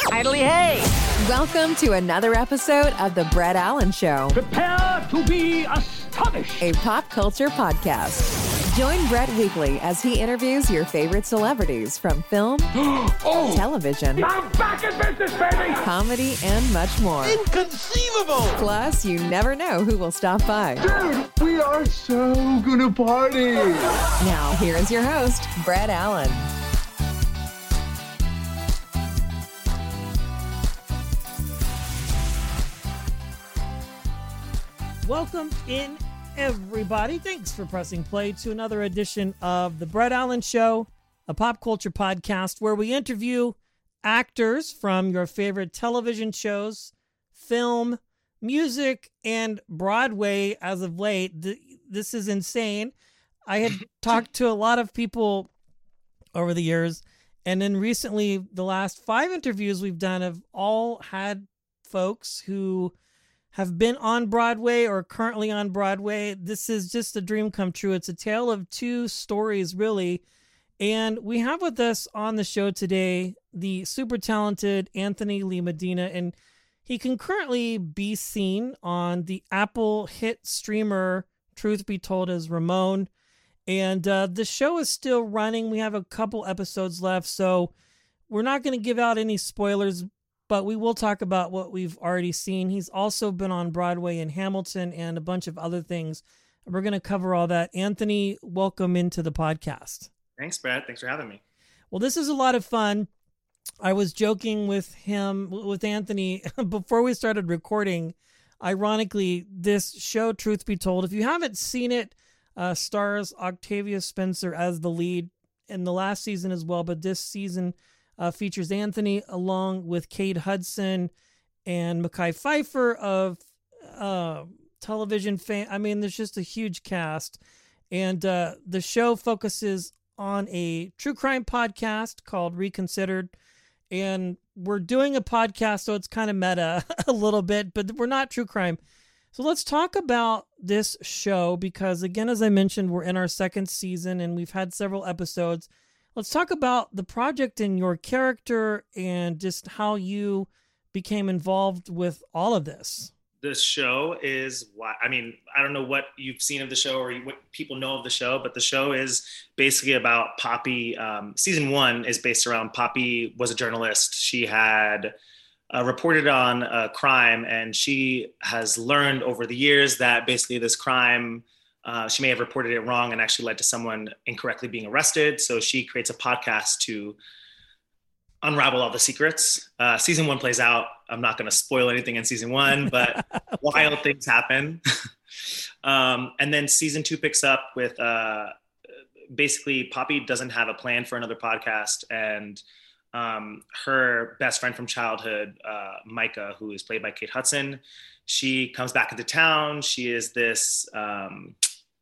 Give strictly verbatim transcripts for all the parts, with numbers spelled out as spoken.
Idly hey! Welcome to another episode of The Brett Allen Show. Prepare to be astonished. A pop culture podcast. Join Brett weekly as he interviews your favorite celebrities from film, oh, television, I'm back in business, baby! comedy, and much more. Inconceivable! Plus, you never know who will stop by. Dude, we are so gonna party! Now, here is your host, Brett Allen. Welcome in, everybody. Thanks for pressing play to another edition of The Brett Allen Show, a pop culture podcast where we interview actors from your favorite television shows, film, music, and Broadway as of late. This is insane. I had talked to a lot of people over the years, and then recently, the last five interviews we've done have all had folks who have been on Broadway or currently on Broadway. This is just a dream come true. It's a tale of two stories, really. And we have with us on the show today the super talented Anthony Lee Medina, and he can currently be seen on the Apple hit streamer Truth Be Told as Ramon. And uh, the show is still running. We have a couple episodes left, so we're not going to give out any spoilers, but we will talk about what we've already seen. He's also been on Broadway in Hamilton and a bunch of other things. We're going to cover all that. Anthony, welcome into the podcast. Thanks, Brett. Thanks for having me. Well, this is a lot of fun. I was joking with him, with Anthony, before we started recording. Ironically, this show, Truth Be Told, if you haven't seen it, uh, stars Octavia Spencer as the lead in the last season as well, but this season Uh, features Anthony along with Kate Hudson and Mekhi Phifer of uh, television fame. I mean, there's just a huge cast. And uh, the show focuses on a true crime podcast called Reconsidered. And we're doing a podcast, so it's kind of meta a little bit, but we're not true crime. So let's talk about this show because, again, as I mentioned, we're in our second season and we've had several episodes. Let's talk about the project and your character and just how you became involved with all of this. The show is, I mean, I don't know what you've seen of the show or what people know of the show, but the show is basically about Poppy. Um, season one is based around Poppy was a journalist. She had uh, reported on a crime, and she has learned over the years that basically this crime Uh, she may have reported it wrong and actually led to someone incorrectly being arrested. So she creates a podcast to unravel all the secrets. Uh, season one plays out. I'm not going to spoil anything in season one, but wild things happen. um, and then season two picks up with uh, basically Poppy doesn't have a plan for another podcast. And um, her best friend from childhood, uh, Micah, who is played by Kate Hudson, she comes back into town. She is this um,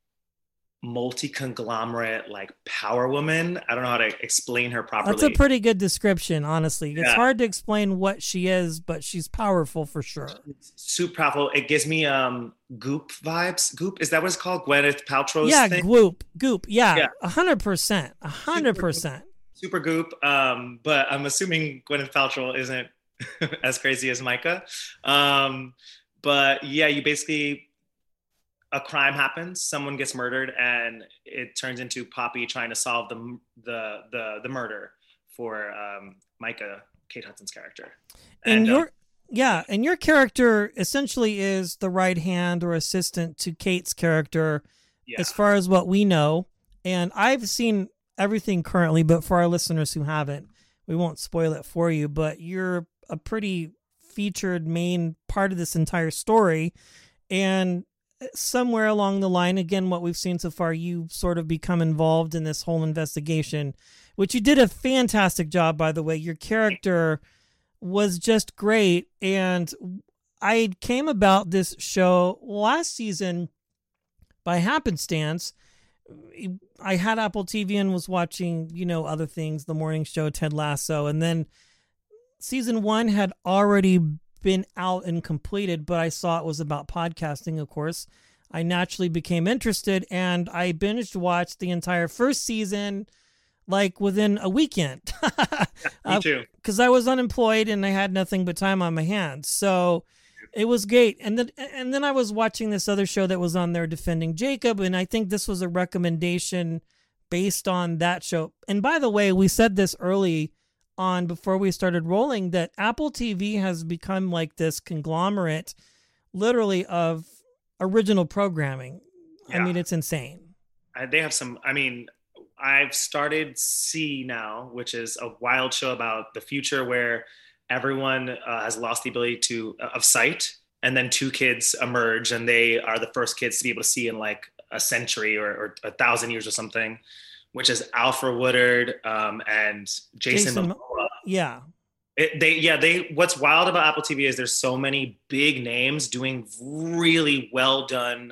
multi-conglomerate, like power woman. I don't know how to explain her properly. That's a pretty good description, honestly. It's yeah. hard to explain what she is, but she's powerful for sure. It's super powerful. It gives me um, Goop vibes. Goop, is that what it's called? Gwyneth Paltrow's yeah, thing? Goop. Goop. Yeah, Yeah. one hundred percent. one hundred percent. Super Goop. Um, but I'm assuming Gwyneth Paltrow isn't as crazy as Micah. Um, But yeah, you basically, a crime happens, someone gets murdered, and it turns into Poppy trying to solve the the the, the murder for um, Micah, Kate Hudson's character. And, And your uh, yeah, and your character essentially is the right hand or assistant to Kate's character, yeah. as far as what we know. And I've seen everything currently, but for our listeners who haven't, we won't spoil it for you. But you're a pretty featured main part of this entire story, and somewhere along the line, again, what we've seen so far, you sort of become involved in this whole investigation, which you did a fantastic job, by the way. Your character was just great, and I came about this show last season by happenstance. I had Apple T V and was watching, you know, other things, the morning show, Ted Lasso, and then season one had already been out and completed, but I saw it was about podcasting, of course. I naturally became interested, and I binged watched the entire first season like within a weekend. Yeah, me too. Because I was unemployed and I had nothing but time on my hands. So it was great. And then and then I was watching this other show that was on there, Defending Jacob, and I think this was a recommendation based on that show. And by the way, we said this early on before we started rolling that Apple T V has become like this conglomerate literally of original programming. Yeah. I mean, it's insane. Uh, they have some, I mean, I've started C now, which is a wild show about the future where everyone uh, has lost the ability to uh, of sight, and then two kids emerge and they are the first kids to be able to see in like a century or, or a thousand years or something, which is Alfred Woodard um, and Jason, Jason Momoa. Yeah. It, they, yeah, they, what's wild about Apple T V is there's so many big names doing really well done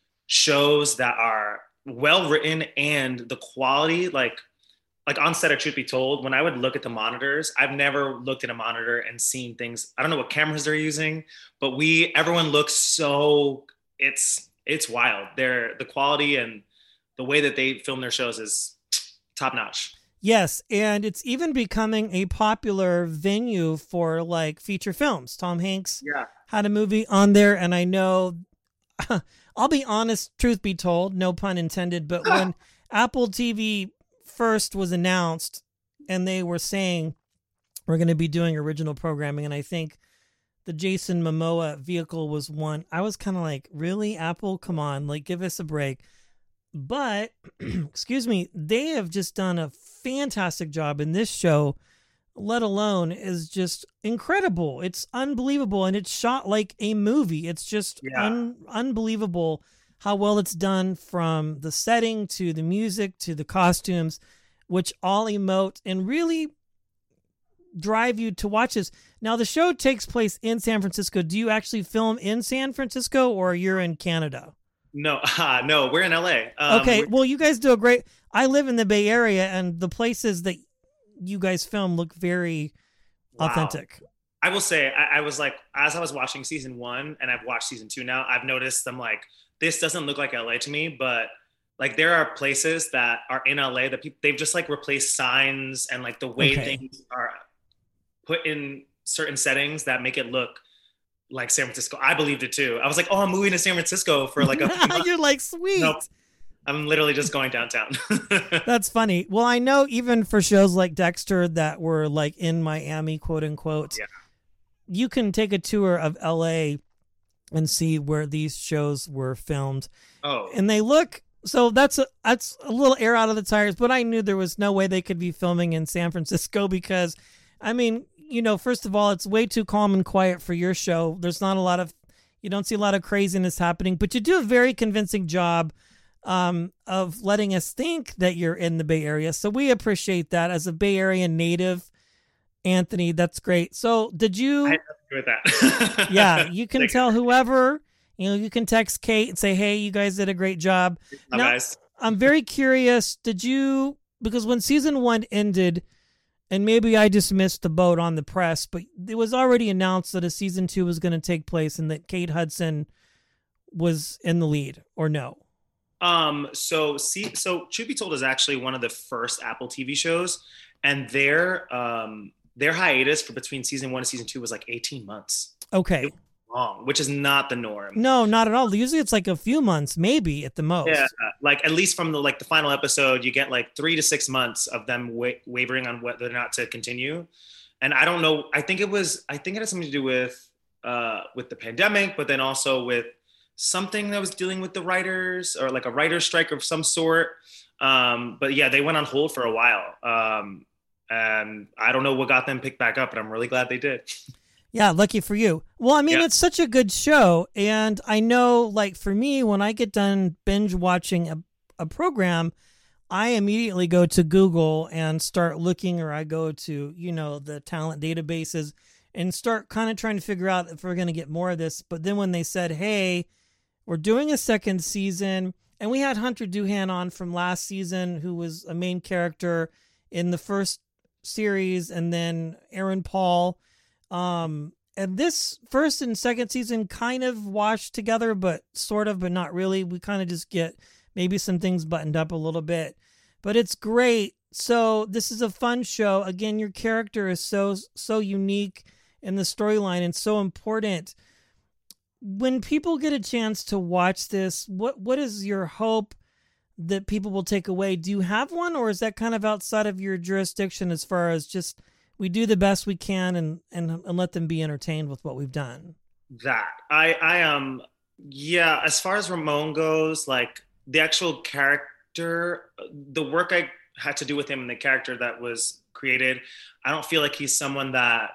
shows that are well written, and the quality, like, like on set of Truth Be Told, when I would look at the monitors, I've never looked at a monitor and seen things. I don't know what cameras they're using, but we, everyone looks so, it's, it's wild. They're, the quality and the way that they film their shows is top notch. Yes, and it's even becoming a popular venue for like feature films. Tom Hanks yeah. had a movie on there, and I know, I'll be honest, truth be told, no pun intended, but when Apple T V first was announced and they were saying we're going to be doing original programming, and I think the Jason Momoa vehicle was one, I was kind of like, really, Apple? Come on, like, give us a break. But, excuse me, they have just done a fantastic job in this show, let alone is just incredible. It's unbelievable, and it's shot like a movie. It's just Yeah. un- unbelievable how well it's done, from the setting to the music to the costumes, which all emote and really drive you to watch this. Now, the show takes place in San Francisco. Do you actually film in San Francisco, or you're in Canada? No, uh, no, we're in L A. Um, Okay, we're- well, you guys do a great... I live in the Bay Area, and the places that you guys film look very Wow. authentic. I will say, I, I was like, as I was watching season one, and I've watched season two now, I've noticed I'm like, this doesn't look like L A to me, but like there are places that are in L A that people, they've just like replaced signs and like the way Okay. things are put in certain settings that make it look like San Francisco. I believed it too. I was like, oh, I'm moving to San Francisco for like a few months. You're like, sweet. Nope. I'm literally just going downtown. That's funny. Well, I know even for shows like Dexter that were like in Miami, quote unquote, Yeah. you can take a tour of L A and see where these shows were filmed. Oh, And they look, so that's a, that's a little air out of the tires, but I knew there was no way they could be filming in San Francisco because, I mean, you know, first of all, it's way too calm and quiet for your show. There's not a lot of, you don't see a lot of craziness happening, but you do a very convincing job um, of letting us think that you're in the Bay Area. So we appreciate that as a Bay Area native, Anthony. That's great. So did you? I have to do with that. Yeah, you can Thank tell whoever, you know, you can text Kate and say, hey, you guys did a great job. Bye, Now- guys. I'm very curious. Did you, because when season one ended, and maybe I just missed the boat on the press, but it was already announced that a season two was going to take place and that Kate Hudson was in the lead, or no? Um, so see, so Truth Be Told is actually one of the first Apple T V shows, and their um their hiatus for between season one and season two was like eighteen months. Okay. Long, which is not the norm. No, not at all. Usually it's like a few months, maybe at the most. Yeah, like at least from the like the final episode, you get like three to six months of them wa- wavering on whether or not to continue. And I don't know. I think it was. I think it had something to do with uh, with the pandemic, but then also with something that was dealing with the writers or like a writer's strike of some sort. Um, but yeah, they went on hold for a while. Um, and I don't know what got them picked back up, but I'm really glad they did. Yeah, lucky for you. Well, I mean, Yeah. it's such a good show. And I know, like, for me, when I get done binge watching a, a program, I immediately go to Google and start looking, or I go to, you know, the talent databases and start kind of trying to figure out if we're going to get more of this. But then when they said, hey, we're doing a second season, and we had Hunter Doohan on from last season, who was a main character in the first series, and then Aaron Paul. Um, and this first and second season kind of washed together, but sort of, but not really. We kind of just get maybe some things buttoned up a little bit, but it's great. So this is a fun show. Again, your character is so so unique in the storyline and so important. When people get a chance to watch this, what what is your hope that people will take away? Do you have one, or is that kind of outside of your jurisdiction as far as just we do the best we can and and, and let them be entertained with what we've done? That I I um yeah, as far as Ramon goes, like the actual character, the work I had to do with him and the character that was created, I don't feel like he's someone that,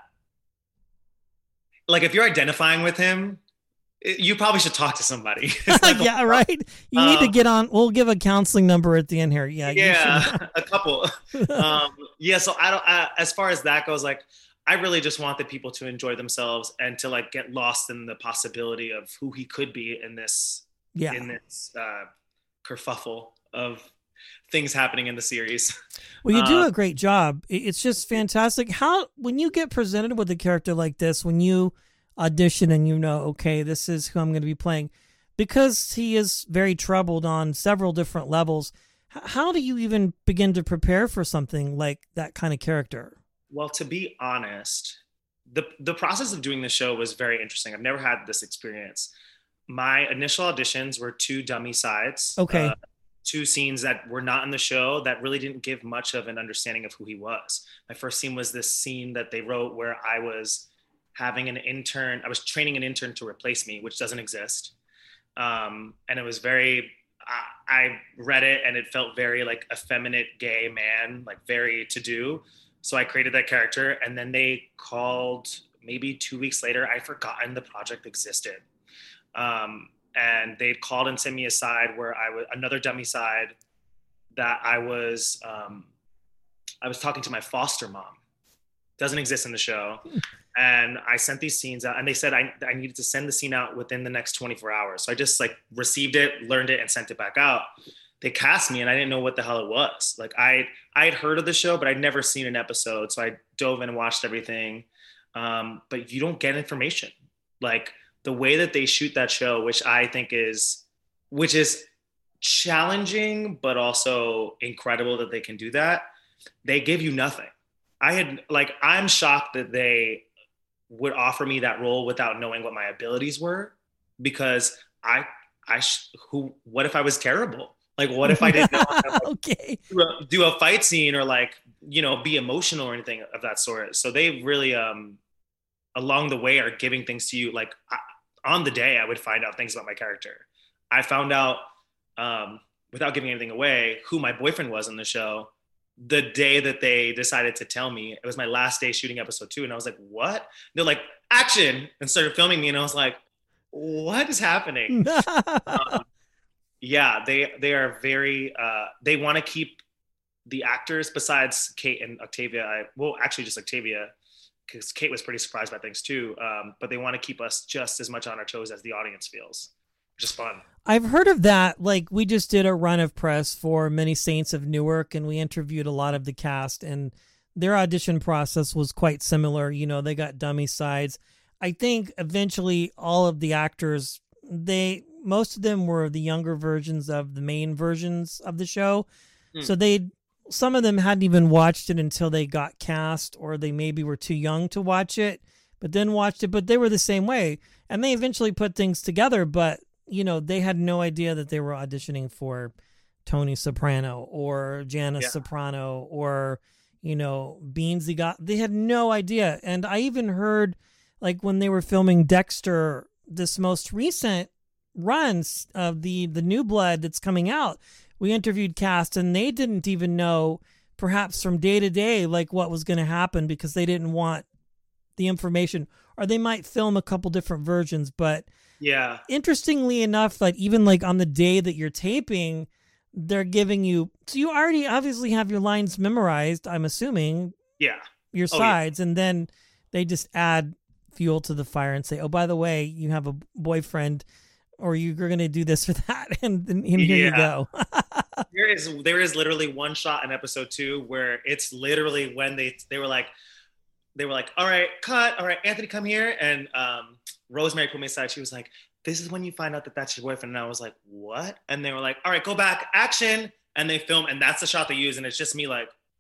like, if you're identifying with him, you probably should talk to somebody. Yeah, right. You um, need to get on. We'll give a counseling number at the end here. Yeah, yeah, a couple. um, yeah, so I don't. I, as far as that goes, like, I really just want the people to enjoy themselves and to like get lost in the possibility of who he could be in this. Yeah. In this uh, kerfuffle of things happening in the series. Well, you do uh, a great job. It's just fantastic. How when you get presented with a character like this, when you audition and you know, okay, this is who I'm going to be playing, because he is very troubled on several different levels. How do you even begin to prepare for something like that kind of character? Well, to be honest, the the process of doing the show was very interesting. I've never had this experience. My initial auditions were two dummy sides. Okay. Uh, two scenes that were not in the show that really didn't give much of an understanding of who he was. My first scene was this scene that they wrote where I was having an intern, I was training an intern to replace me, which doesn't exist. Um, and it was very, I, I read it and it felt very like effeminate gay man, like very to do. So I created that character, and then they called maybe two weeks later, I'd forgotten the project existed. Um, and they'd called and sent me a side where I was, another dummy side that I was, um, I was talking to my foster mom. Doesn't exist in the show. And I sent these scenes out, and they said I, I needed to send the scene out within the next twenty-four hours. So I just like received it, learned it, and sent it back out. They cast me, and I didn't know what the hell it was. Like I, I had heard of the show, but I'd never seen an episode. So I dove in and watched everything. Um, but you don't get information. Like the way that they shoot that show, which I think is, which is challenging, but also incredible that they can do that. They give you nothing. I had like, I'm shocked that they would offer me that role without knowing what my abilities were, because I, I, sh- who, what if I was terrible? Like, what if I didn't know how to, like, okay. do, a, do a fight scene or like, you know, be emotional or anything of that sort. So they really, um, along the way are giving things to you. Like I, on the day I would find out things about my character. I found out, um, without giving anything away, who my boyfriend was in the show the day that they decided to tell me. It was my last day shooting episode two. And I was like, what? They're like, action, and started filming me. And I was like, what is happening? um, yeah, they, they are very, uh, they want to keep the actors besides Kate and Octavia. I, well, actually just Octavia, because Kate was pretty surprised by things too. Um, but they want to keep us just as much on our toes as the audience feels, which is fun. I've heard of that. Like we just did a run of press for Many Saints of Newark, and we interviewed a lot of the cast, and their audition process was quite similar. You know, they got dummy sides. I think eventually all of the actors, they, most of them were the younger versions of the main versions of the show. Mm. So they, some of them hadn't even watched it until they got cast, or they maybe were too young to watch it, but then watched it, but they were the same way. And they eventually put things together, but you know, they had no idea that they were auditioning for Tony Soprano or Janice yeah. Soprano or, you know, Beansy got, they had no idea. And I even heard like when they were filming Dexter, this most recent runs of the, the New Blood that's coming out, we interviewed cast and they didn't even know perhaps from day to day, like what was going to happen, because they didn't want the information, or they might film a couple different versions, but yeah. Interestingly enough, like even like on the day that you're taping, they're giving you, so you already obviously have your lines memorized, I'm assuming. Yeah. Your oh, sides. Yeah. And then they just add fuel to the fire and say, oh, by the way, you have a boyfriend, or you're going to do this or that. And, and here yeah. you go. there is, there is literally one shot in episode two where it's literally when they, they were like, they were like, all right, cut. All right, Anthony, come here. And, um, Rosemary put me aside. She was like, this is when you find out that that's your boyfriend. And I was like, what? And they were like, all right, go back, action. And they film, and that's the shot they use. And it's just me like,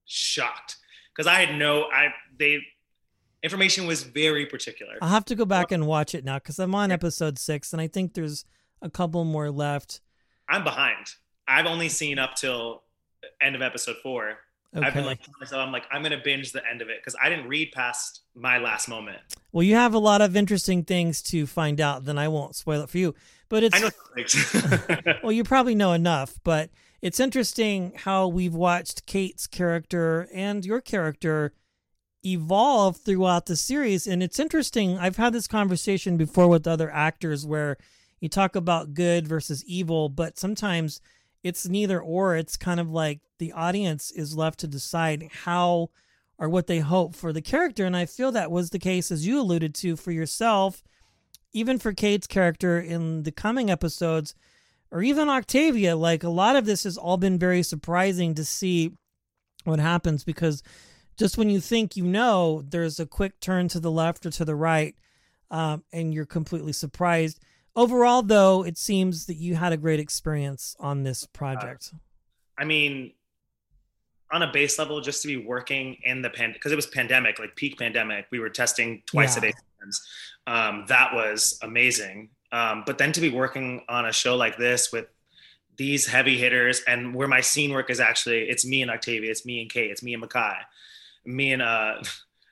shocked because I had no, I, they, information was very particular. I'll have to go back and watch it now because I'm on episode six and I think there's a couple more left. I'm behind. I've only seen up till end of episode four. Okay. I've been like, so I'm like, I'm going to binge the end of it because I didn't read past my last moment. Well, you have a lot of interesting things to find out. Then I won't spoil it for you. But it's, I know. Well, you probably know enough, but it's interesting how we've watched Kate's character and your character evolve throughout the series. And it's interesting. I've had this conversation before with other actors where you talk about good versus evil, but sometimes it's neither or. It's kind of like the audience is left to decide how or what they hope for the character. And I feel that was the case, as you alluded to, for yourself, even for Kate's character in the coming episodes, or even Octavia. Like, a lot of this has all been very surprising to see what happens, because just when you think you know, there's a quick turn to the left or to the right, um, and you're completely surprised. Overall, though, it seems that you had a great experience on this project. Uh, I mean, on a base level, just to be working in the pan, because it was pandemic, like peak pandemic, we were testing twice yeah. a day. Um, that was amazing. Um, but then to be working on a show like this with these heavy hitters, and where my scene work is actually, it's me and Octavia, it's me and Kate, it's me and Makai, me and uh,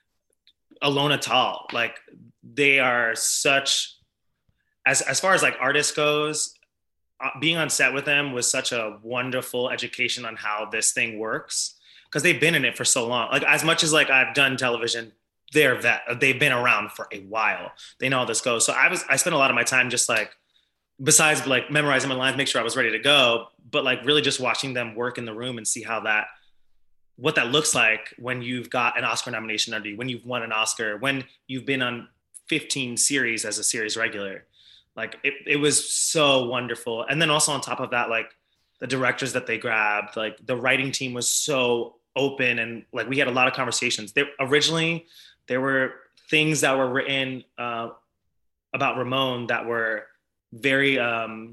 Alona Tall. Like, they are such, as as far as like artists goes, uh, being on set with them was such a wonderful education on how this thing works, because they've been in it for so long. Like, as much as like I've done television, they're vet. They've been around for a while. They know how this goes. So I was, I spent a lot of my time just like, besides like memorizing my lines, make sure I was ready to go, but like really just watching them work in the room and see how that, what that looks like when you've got an Oscar nomination under you, when you've won an Oscar, when you've been on fifteen series as a series regular. Like, it, it was so wonderful. And then also on top of that, like the directors that they grabbed, like the writing team was so open, and like we had a lot of conversations. They originally, there were things that were written uh, about Ramon that were very, um,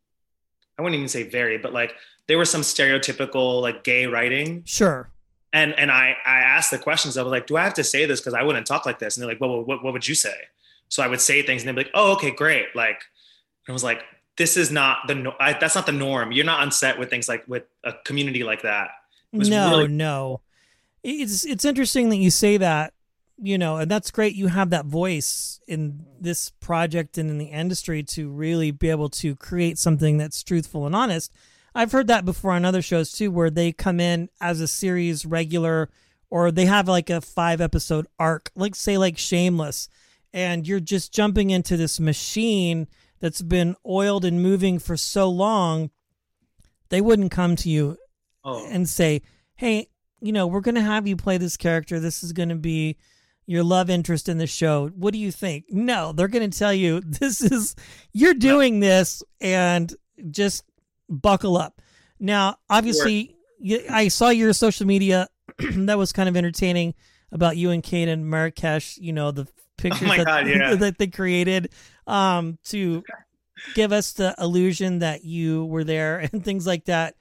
I wouldn't even say very, but like there was some stereotypical like gay writing. Sure. And and I, I asked the questions. I was like, do I have to say this? Because I wouldn't talk like this. And they're like, well, what, what would you say? So I would say things and they'd be like, oh, okay, great. Like, I was like, this is not the, no- I, that's not the norm. You're not on set with things like with a community like that. No, really- no. It's, it's interesting that you say that, you know, and that's great. You have that voice in this project and in the industry to really be able to create something that's truthful and honest. I've heard that before on other shows too, where they come in as a series regular, or they have like a five episode arc, like say like Shameless, and you're just jumping into this machine that's been oiled and moving for so long. They wouldn't come to you oh. and say, hey, you know, we're going to have you play this character. This is going to be your love interest in the show. What do you think? No, they're going to tell you, this is, you're doing this, and just buckle up. Now, obviously, sure. I saw your social media. That was kind of entertaining about you and Kate and Marrakesh, you know, the pictures oh my that, God, yeah. that they created um, to give us the illusion that you were there and things like that.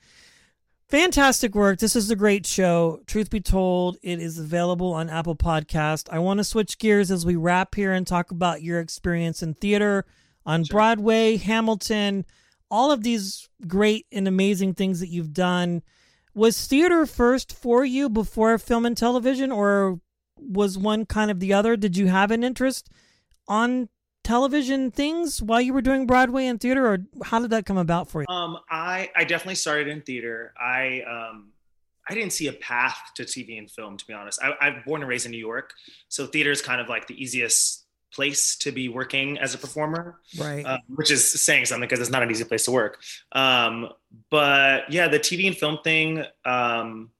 Fantastic work. This is a great show. Truth be told, it is available on Apple Podcast. I want to switch gears as we wrap here and talk about your experience in theater, on sure. Broadway, Hamilton, all of these great and amazing things that you've done. Was theater first for you before film and television, or was one kind of the other? Did you have an interest on television things while you were doing Broadway and theater, or how did that come about for you? Um, I, I definitely started in theater. I um, I didn't see a path to T V and film, to be honest. I, I'm born and raised in New York, so theater is kind of like the easiest place to be working as a performer, right? Uh, which is saying something, because it's not an easy place to work. Um, but yeah, the T V and film thing, um,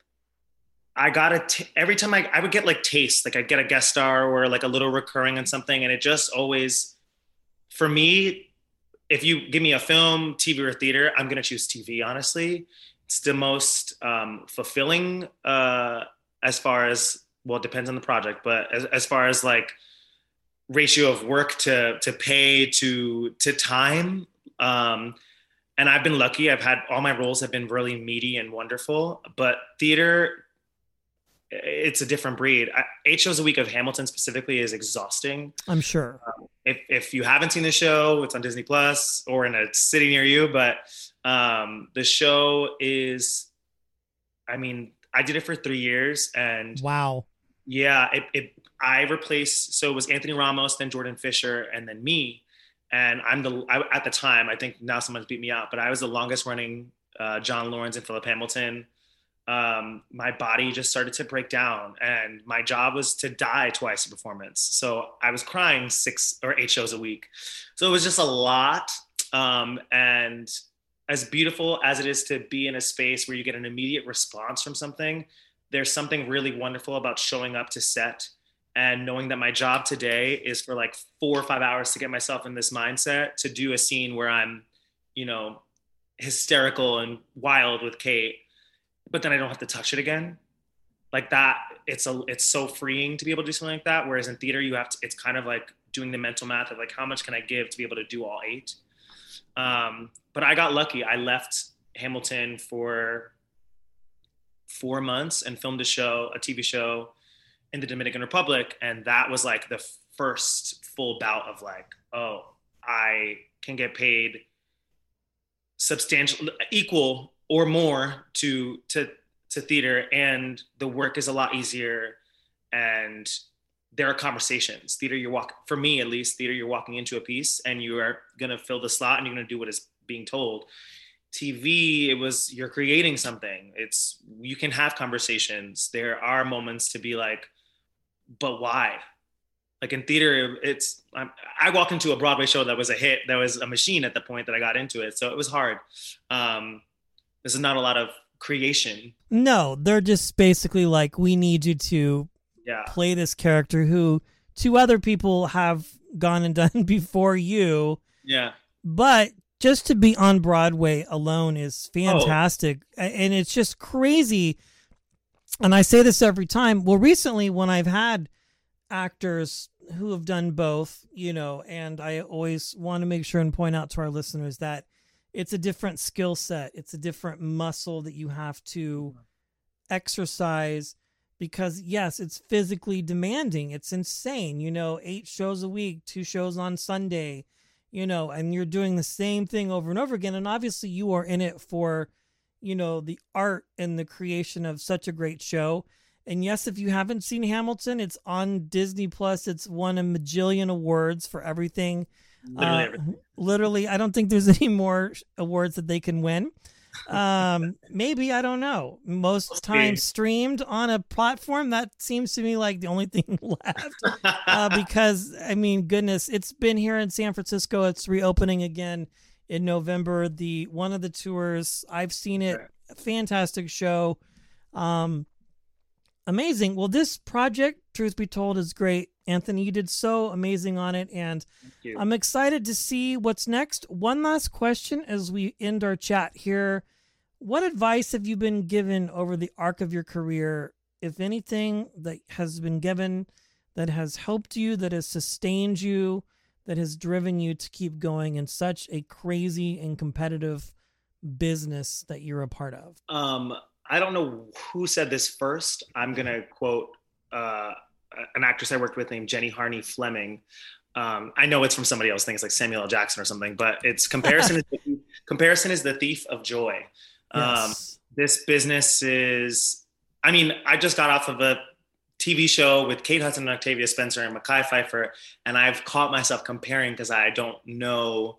I got a t- every time I, I would get like taste, like I'd get a guest star or like a little recurring on something. And it just always, for me, if you give me a film, T V or theater, I'm going to choose T V. Honestly, it's the most um, fulfilling uh, as far as, well, it depends on the project, but as, as far as like ratio of work to, to pay to, to time. Um, and I've been lucky. I've had, all my roles have been really meaty and wonderful, but theater, it's a different breed. I, eight shows a week of Hamilton specifically is exhausting. I'm sure. Um, if if you haven't seen the show, it's on Disney Plus or in a city near you. But um, the show is, I mean, I did it for three years, and wow, yeah, it, it I replaced. So it was Anthony Ramos, then Jordan Fisher, and then me. And I'm the I, at the time, I think now someone's beat me out, but I was the longest running uh, John Lawrence and Philip Hamilton. Um, my body just started to break down, and my job was to die twice a performance. So I was crying six or eight shows a week. So it was just a lot. Um, and as beautiful as it is to be in a space where you get an immediate response from something, there's something really wonderful about showing up to set and knowing that my job today is for like four or five hours to get myself in this mindset to do a scene where I'm, you know, hysterical and wild with Kate, but then I don't have to touch it again. Like that, it's a, it's so freeing to be able to do something like that. Whereas in theater, you have to, it's kind of like doing the mental math of like, how much can I give to be able to do all eight? Um, but I got lucky. I left Hamilton for four months and filmed a show, a T V show in the Dominican Republic. And that was like the first full bout of like, oh, I can get paid substantial, equal or more to, to, to theater. And the work is a lot easier. And there are conversations. Theater, you're walking, for me at least, theater, you're walking into a piece and you are going to fill the slot and you're going to do what is being told. T V, it was, you're creating something. It's, you can have conversations. There are moments to be like, but why? Like in theater, it's, I'm, I walked into a Broadway show that was a hit. That was a machine at the point that I got into it. So it was hard. Um, this is not a lot of creation. No, they're just basically like, we need you to yeah. play this character who two other people have gone and done before you. Yeah. But just to be on Broadway alone is fantastic. Oh. And it's just crazy. And I say this every time. Well, recently when I've had actors who have done both, you know, and I always want to make sure and point out to our listeners that it's a different skill set. It's a different muscle that you have to exercise because, yes, it's physically demanding. It's insane. You know, eight shows a week, two shows on Sunday, you know, and you're doing the same thing over and over again. And obviously you are in it for, you know, the art and the creation of such a great show. And yes, if you haven't seen Hamilton, it's on Disney Plus. It's won a majillion awards for everything. Literally, uh, everything. literally, I don't think there's any more awards that they can win. Um, maybe, I don't know. Most times streamed on a platform, that seems to me like the only thing left. uh, because, I mean, goodness, it's been here in San Francisco. It's reopening again in November. The one of the tours, I've seen it. Fantastic show. Um, amazing. Well, this project, truth be told, is great. Anthony, you did so amazing on it, and I'm excited to see what's next. One last question as we end our chat here. What advice have you been given over the arc of your career, if anything, that has been given that has helped you, that has sustained you, that has driven you to keep going in such a crazy and competitive business that you're a part of? Um, I don't know who said this first. I'm going to quote uh, an actress I worked with named Jenny Harney Fleming. Um, I know it's from somebody else. I think it's like Samuel L. Jackson or something, but it's comparison is the, comparison is the thief of joy. Yes. Um, this business is, I mean, I just got off of a T V show with Kate Hudson and Octavia Spencer and Mekhi Phifer, and I've caught myself comparing because I don't know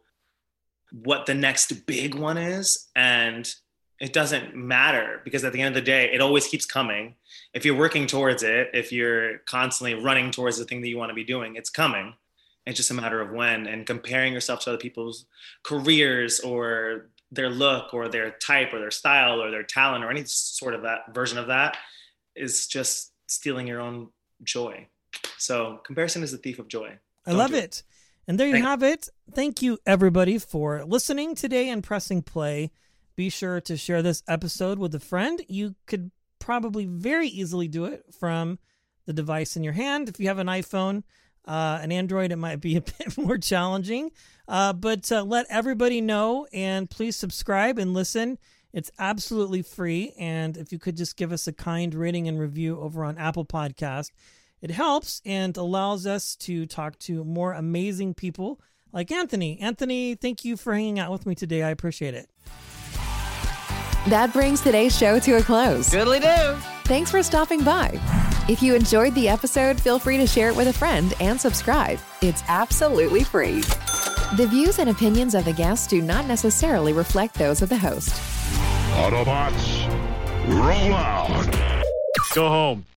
what the next big one is. And it doesn't matter because at the end of the day, it always keeps coming. If you're working towards it, if you're constantly running towards the thing that you want to be doing, it's coming. It's just a matter of when. And comparing yourself to other people's careers or their look or their type or their style or their talent or any sort of that version of that is just stealing your own joy. So comparison is the thief of joy. Don't I love it. it. And there you Thank have it. Thank you, everybody, for listening today and pressing play. Be sure to share this episode with a friend. You could probably very easily do it from the device in your hand. If you have an iPhone, uh, an Android, it might be a bit more challenging. Uh, but uh, let everybody know, and please subscribe and listen It's absolutely free. And if you could just give us a kind rating and review over on Apple Podcast, it helps and allows us to talk to more amazing people like Anthony. Anthony, thank you for hanging out with me today. I appreciate it. That brings today's show to a close. Goodly do. Thanks for stopping by. If you enjoyed the episode, feel free to share it with a friend and subscribe. It's absolutely free. The views and opinions of the guests do not necessarily reflect those of the host. Autobots, roll out. Go home.